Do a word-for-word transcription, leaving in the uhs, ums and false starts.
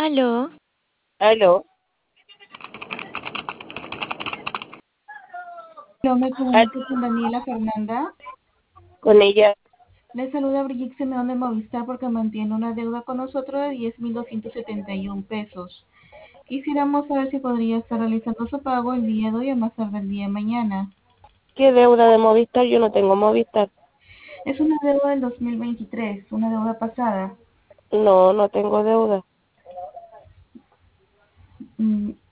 Aló, Aló, Yo me al- comunico con Daniela Fernanda. con ella. Le saluda Brigitte Simeón de Movistar porque mantiene una deuda con nosotros de diez mil doscientos setenta y uno pesos. Quisiéramos saber si podría estar realizando su pago el día de hoy o más tarde el día de mañana. ¿Qué deuda de Movistar? Yo no tengo Movistar. Es una deuda del dos mil veintitrés, una deuda pasada. No, no tengo deuda. Mm,